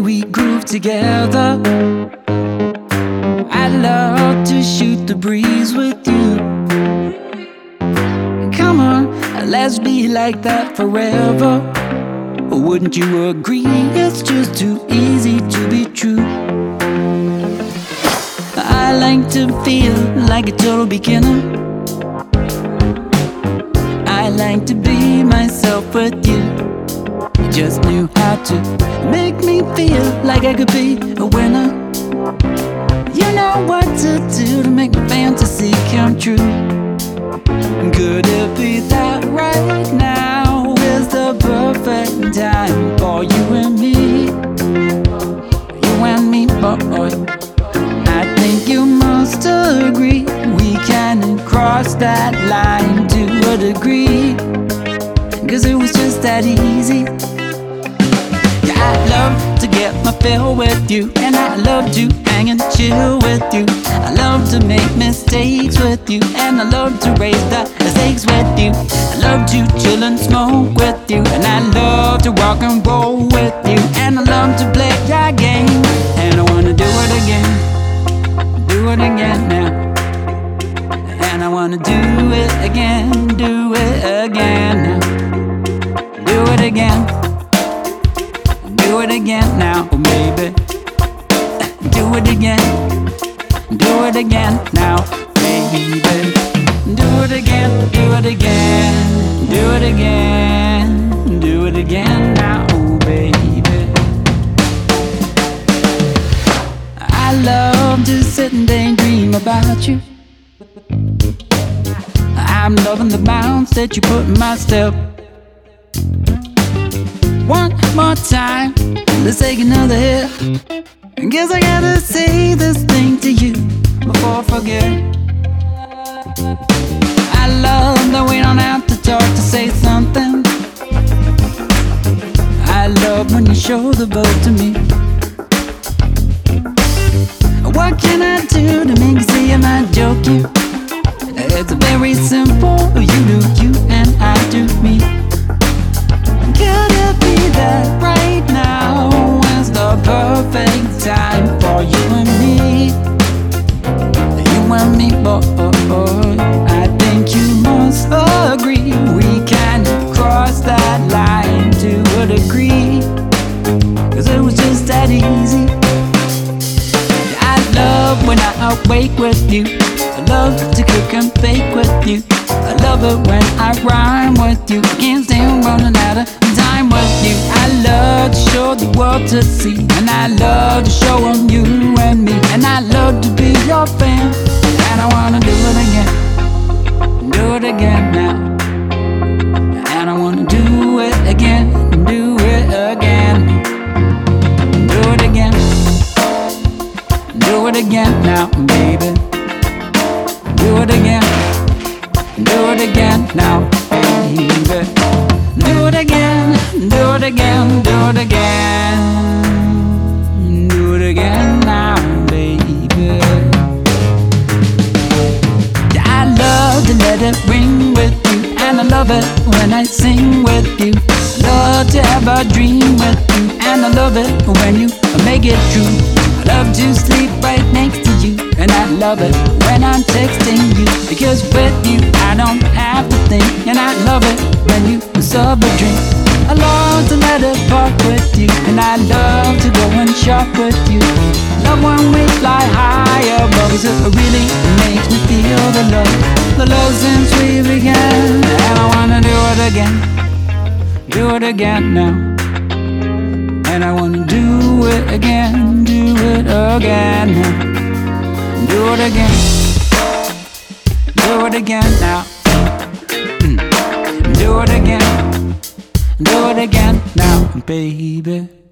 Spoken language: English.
we groove together. I'd love to shoot the breeze with you. Come on, let's be like that forever. Wouldn't you agree? It's just too easy to be true. I like to feel like a total beginner. I like to be myself with you. You just knew how to make me feel like I could be a winner. You know what to do to make my fantasy come true. Could it be that right now is the perfect time for you and me? You and me, boy. I think you must agree we can cross that line to a degree, 'cause it was just that easy. Yeah, I love to get my fill with you, and I love to hang and chill with you. I love to make mistakes with you, and I love to raise the stakes with you. I love to chill and smoke with you, and I love to rock and roll with you, and I love to play your game, and I wanna do it again. Do it again now. And I wanna do it again, do it again now. Do it again. Do it again now, baby. Do it again. Do it again now, baby. Do it again, do it again. Do it again. Do it again now, baby. I love to sit and daydream about you. I'm loving the bounce that you put in my step. One more time, let's take another hit. Guess I gotta say this thing to you before I forget. I love that we don't have to talk to say something. I love when you show the boat to me. What can I do to make you see I'm not joking? It's very simple. You do you and I do me. Could it be that right now is the perfect time for you and me? You and me, boy. I think you must agree we can cross that line to a degree, 'cause it was just that easy. I love when I awake with you. I love to cook and bake with you. I love it when I rhyme with you. I can't stand running out of time with you. I love to show the world to see, and I love to show them you and me, and I love to be your fan, and I wanna do it again. Do it again now. And I wanna do it again. Do it again. Do it again. Do it again now, baby. Do it again. Do it again now, baby. Do it again. Do it again. Do it again. Do it again now, baby. I love to let it ring with you, and I love it when I sing with you. Love to have a dream with you, and I love it when you make it true. I love to sleep right next to you, and I love it when I'm texting you, because with you I don't have to think, and I love it when you serve a drink. I love to let it park with you, and I love to go and shop with you. Love when we fly high above, 'cause it really makes me feel the love since we began. And I wanna do it again. Do it again now. And I wanna do it again. Do it again now. Do it again. Do it again now. Do it again. Do it again now, baby.